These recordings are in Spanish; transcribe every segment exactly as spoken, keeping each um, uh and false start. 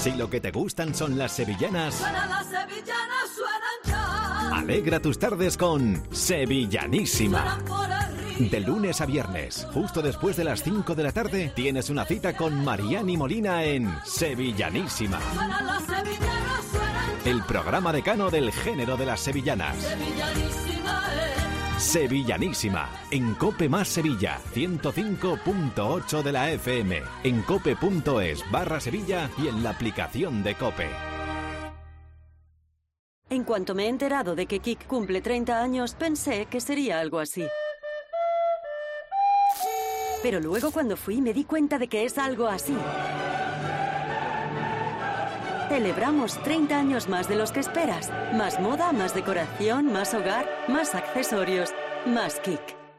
Si lo que te gustan son las sevillanas, Suenan las sevillanas, suenan ya. alegra tus tardes con Sevillanísima. Suenan por el río. De lunes a viernes, justo después de las cinco de la tarde, tienes una cita con Mariani Molina en Sevillanísima, Suenan las sevillanas, suenan ya. el programa decano del género de las sevillanas. Sevillanísima es. Sevillanísima, en Cope Más Sevilla, ciento cinco punto ocho de la F M, en cope.es barra Sevilla y en la aplicación de Cope. En cuanto me he enterado de que Kik cumple treinta años, pensé que sería algo así. Pero luego cuando fui me di cuenta de que es algo así. Celebramos treinta años más de los que esperas. Más moda, más decoración, más hogar, más accesorios, más Kik.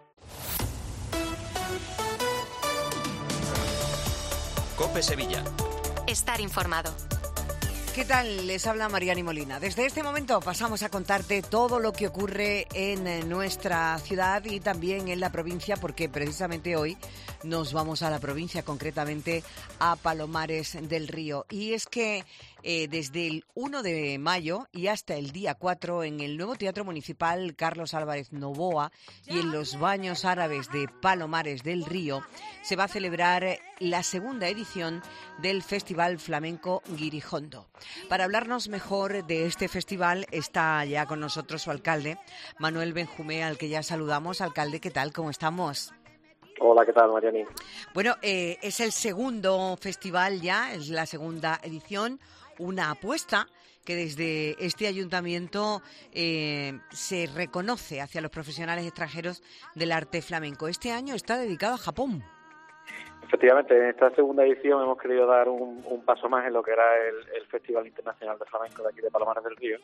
Cope Sevilla. Estar informado. ¿Qué tal? Les habla Mariani Molina. Desde este momento pasamos a contarte todo lo que ocurre en nuestra ciudad y también en la provincia, porque precisamente hoy nos vamos a la provincia, concretamente a Palomares del Río. Y es que eh, desde el uno de mayo y hasta el día cuatro, en el nuevo Teatro Municipal Carlos Álvarez Novoa y en los Baños Árabes de Palomares del Río, se va a celebrar la segunda edición del Festival Flamenco Guirijondo. Para hablarnos mejor de este festival está ya con nosotros su alcalde, Manuel Benjumea, al que ya saludamos. Alcalde, ¿qué tal? ¿Cómo estamos? Hola, ¿qué tal, Mariani? Bueno, eh, es el segundo festival ya, es la segunda edición, una apuesta que desde este ayuntamiento eh, se reconoce hacia los profesionales extranjeros del arte flamenco. Este año está dedicado a Japón. Efectivamente, en esta segunda edición hemos querido dar un, un paso más en lo que era el, el Festival Internacional de Flamenco de aquí de Palomares del Río,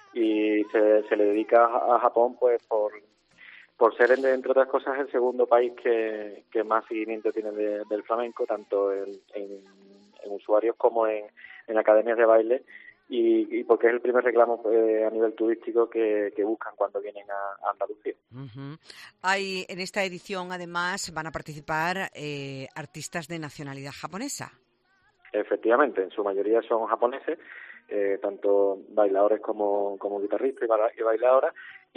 y se, se le dedica a, a Japón pues por, por ser, entre otras cosas, el segundo país que, que más seguimiento tiene de, del flamenco, tanto en, en, en usuarios como en, en academias de baile, y, y porque es el primer reclamo eh, a nivel turístico que, que buscan cuando vienen a, a Andalucía. Uh-huh. Hay, en esta edición, además, van a participar eh, artistas de nacionalidad japonesa. Efectivamente, en su mayoría son japoneses, eh, tanto bailadores como, como guitarristas y, ba- y bailadoras,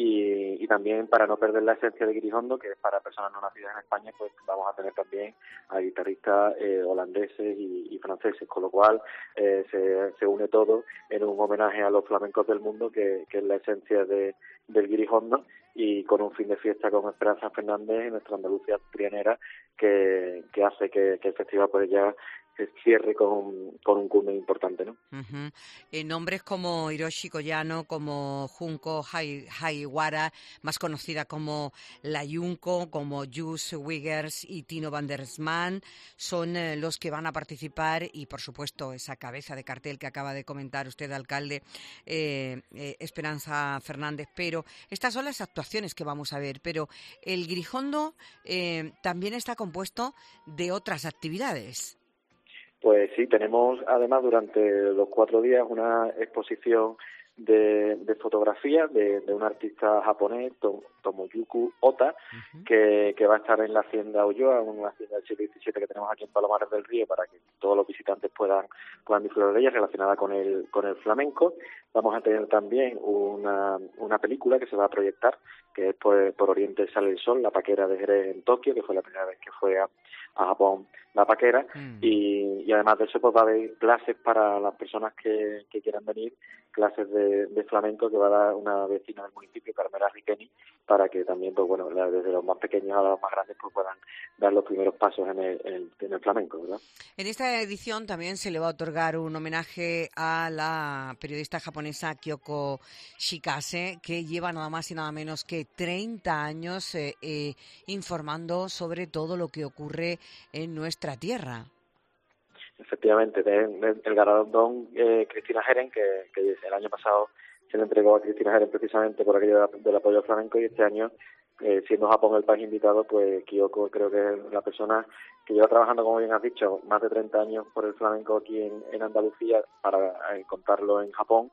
y, y también, para no perder la esencia de Guirijondo, que es para personas no nacidas en España, pues vamos a tener también a guitarristas eh, holandeses y, y franceses, con lo cual eh, se, se une todo en un homenaje a los flamencos del mundo, que, que es la esencia de, del Guirijondo, y con un fin de fiesta con Esperanza Fernández, nuestra Andalucía trianera, que, que hace que, que el festival pues ya se cierre con, con un culmen importante, ¿no? Uh-huh. Eh, nombres como Hiroshi Koyano, como Junko Hai- Haiwara, más conocida como La Junko, como Jus Wiggers y Tino van der Sman, son eh, los que van a participar, y por supuesto esa cabeza de cartel que acaba de comentar usted, alcalde, eh, eh, Esperanza Fernández. Pero estas son las actuaciones que vamos a ver, pero el Guirijondo eh, también está compuesto de otras actividades. Pues sí, tenemos además durante los cuatro días una exposición de, de fotografía de, de un artista japonés, Tom, Tomoyuki Ota, uh-huh. que, que va a estar en la Hacienda Ulloa, una hacienda del siglo diecisiete que tenemos aquí en Palomares del Río, para que todos los visitantes puedan, puedan disfrutar de ella, relacionada con el, con el flamenco. Vamos a tener también una, una película que se va a proyectar, que es por, por Oriente Sale el Sol, la paquera de Jerez en Tokio, que fue la primera vez que fue a, a Japón la paquera, mm. y, y además de eso pues va a haber clases para las personas que, que quieran venir, clases de, de flamenco que va a dar una vecina del municipio, Carmela Riqueni, para que también, pues bueno, desde los más pequeños a los más grandes pues puedan dar los primeros pasos en el, en, en el flamenco, ¿verdad? En esta edición también se le va a otorgar un homenaje a la periodista japonesa Kyoko Shikase, que lleva nada más y nada menos que treinta años eh, eh, informando sobre todo lo que ocurre en nuestra tierra. Efectivamente, de, de, el galardón eh, Cristina Jeren, que, que el año pasado se le entregó a Cristina Jeren precisamente por aquello de, del apoyo al flamenco, y este año, eh, siendo Japón el país invitado, pues Kyoko creo que es la persona que lleva trabajando, como bien has dicho, más de treinta años por el flamenco aquí en, en Andalucía, para eh, contarlo en Japón,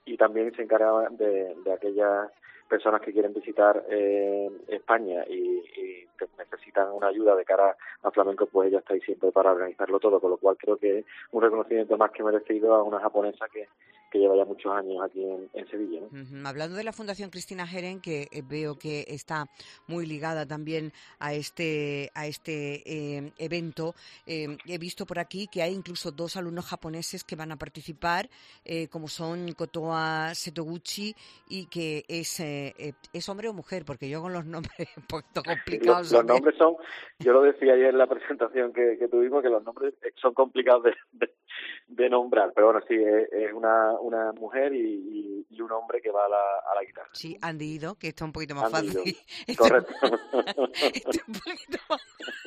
y también se encarga de, de aquellas personas que quieren visitar eh, España y, y que necesitan una ayuda de cara a flamenco, pues ella está ahí siempre para organizarlo todo, con lo cual creo que es un reconocimiento más que merecido a una japonesa que, que lleva ya muchos años aquí en, en Sevilla, ¿no? Uh-huh. Hablando de la Fundación Cristina Jerén, que eh, veo que está muy ligada también a este a este eh, evento, eh, he visto por aquí que hay incluso dos alumnos japoneses que van a participar, eh, como son Kotoa Setoguchi, y que es eh, eh, es hombre o mujer, porque yo con los nombres un poquito complicados. Los, los nombres son, yo lo decía ayer en la presentación que, que tuvimos, que los nombres son complicados de, de, de nombrar, pero bueno, sí, es, es una una mujer y, y, y un hombre que va a la, a la guitarra. Sí, Andy Ido, que está un poquito más Andy fácil. Ido. Este, Correcto. este un poquito más...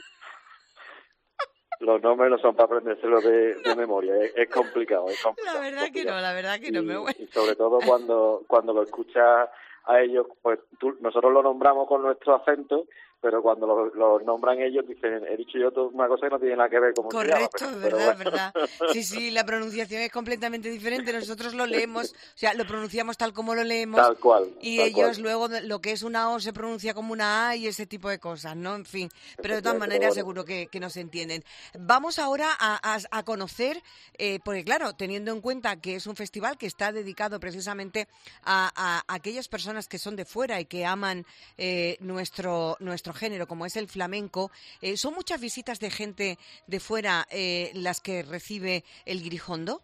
Los nombres no son para aprendérselos de, de memoria, es, es complicado, es complicado. La verdad que no, la verdad que no. Y, Me voy. y sobre todo cuando cuando lo escuchas a ellos, pues tú, nosotros lo nombramos con nuestro acento, pero cuando lo, lo nombran ellos dicen, he dicho yo todo una cosa que no tiene nada que ver con Correcto, se llama, es pero, verdad, pero es bueno. verdad. Sí, sí, la pronunciación es completamente diferente. Nosotros lo leemos, o sea, lo pronunciamos tal como lo leemos. Tal cual. Y tal ellos cual. luego lo que es una O se pronuncia como una A y ese tipo de cosas, ¿no? En fin, pero de todas maneras seguro que, que nos entienden. Vamos ahora a, a, a conocer, eh, porque claro, teniendo en cuenta que es un festival que está dedicado precisamente a, a, a aquellas personas que son de fuera y que aman eh, nuestro, nuestro género, como es el flamenco, eh, ¿son muchas visitas de gente de fuera eh, las que recibe el Guirijondo?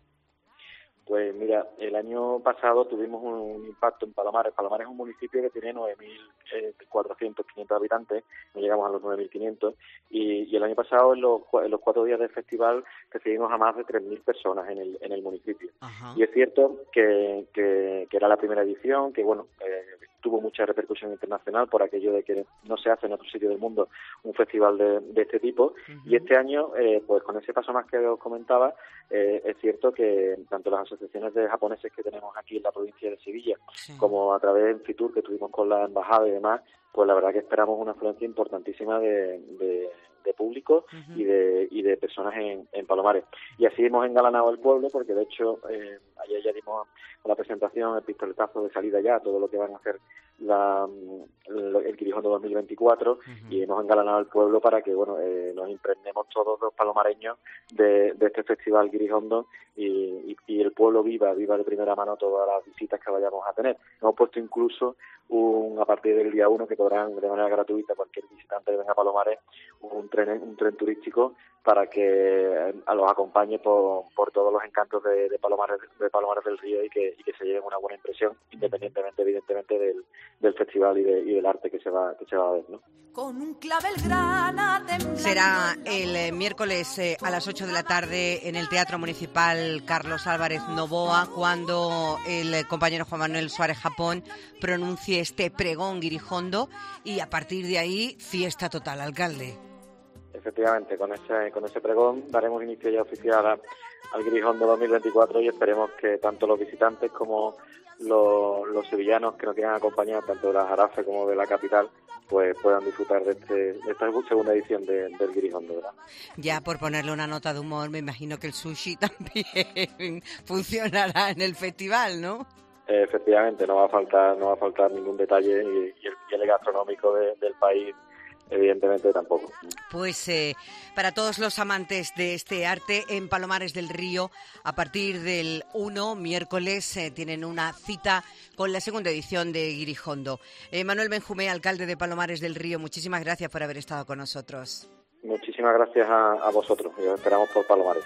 Pues mira, el año pasado tuvimos un impacto en Palomares. Palomares es un municipio que tiene nueve mil cuatrocientos, quinientos habitantes, no llegamos a los nueve mil quinientos, y, y el año pasado en los, en los cuatro días del festival recibimos a más de tres mil personas en el, en el municipio. Ajá. Y es cierto que, que, que era la primera edición, que bueno, eh, tuvo mucha repercusión internacional por aquello de que no se hace en otro sitio del mundo un festival de, de este tipo. Uh-huh. Y este año, eh, pues con ese paso más que os comentaba, eh, es cierto que tanto las asociaciones de japoneses que tenemos aquí en la provincia de Sevilla, sí, como a través de Fitur, que tuvimos con la embajada y demás, pues la verdad que esperamos una afluencia importantísima de, de, de público uh-huh. y de y de personas en, en Palomares. Y así hemos engalanado el pueblo, porque de hecho eh, ayer ya dimos con la presentación el pistoletazo de salida ya, todo lo que van a hacer la, el, el Guirijondo dos mil veinticuatro, uh-huh. y hemos engalanado el pueblo para que bueno eh, nos impregnemos todos los palomareños de, de este festival Guirijondo y, y, y el pueblo viva, viva de primera mano todas las visitas que vayamos a tener. Hemos puesto incluso un, a partir del día uno, que podrán de manera gratuita cualquier visitante que venga a Palomares, un tren un tren turístico para que a los acompañe por, por todos los encantos de, de Palomares de Palomares del Río y que, y que se lleven una buena impresión, independientemente evidentemente del, del festival y, de, y del arte que se va que se va a ver, ¿no? Con un clavel grana temblando. Será el eh, miércoles eh, a las ocho de la tarde en el Teatro Municipal Carlos Álvarez Novoa, cuando el eh, compañero Juan Manuel Suárez Japón pronuncie este pregón Guirijondo, y a partir de ahí fiesta total, alcalde. Efectivamente, con ese con ese pregón daremos inicio ya oficial a, al Guirijondo dos mil veinticuatro, y esperemos que tanto los visitantes como los, los sevillanos que nos quieran acompañar, tanto de la Jarafe como de la capital, pues puedan disfrutar de, este, de esta segunda edición de, del Guirijondo, ¿verdad? Ya por ponerle una nota de humor, me imagino que el sushi también funcionará en el festival, ¿no? Eh, efectivamente, no va a faltar no va a faltar ningún detalle, y, y, el, y el gastronómico de, del país evidentemente tampoco. Pues eh, para todos los amantes de este arte, en Palomares del Río, a partir del uno, miércoles, eh, tienen una cita con la segunda edición de Guirijondo. Eh, Manuel Benjumé, alcalde de Palomares del Río, muchísimas gracias por haber estado con nosotros. Muchísimas gracias a, a vosotros, y os esperamos por Palomares.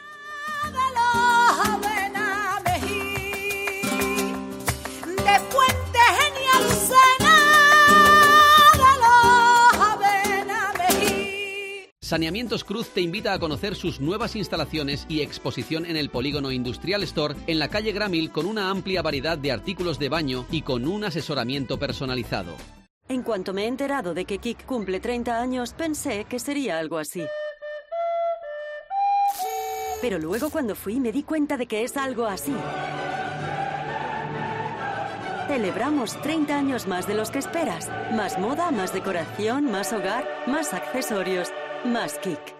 De Puente Genial Sena. Saneamientos Cruz te invita a conocer sus nuevas instalaciones y exposición en el Polígono Industrial Store en la calle Gramil, con una amplia variedad de artículos de baño y con un asesoramiento personalizado. En cuanto me he enterado de que Kik cumple treinta años, pensé que sería algo así. Pero luego cuando fui me di cuenta de que es algo así. Celebramos treinta años más de los que esperas. Más moda, más decoración, más hogar, más accesorios. Más Kik.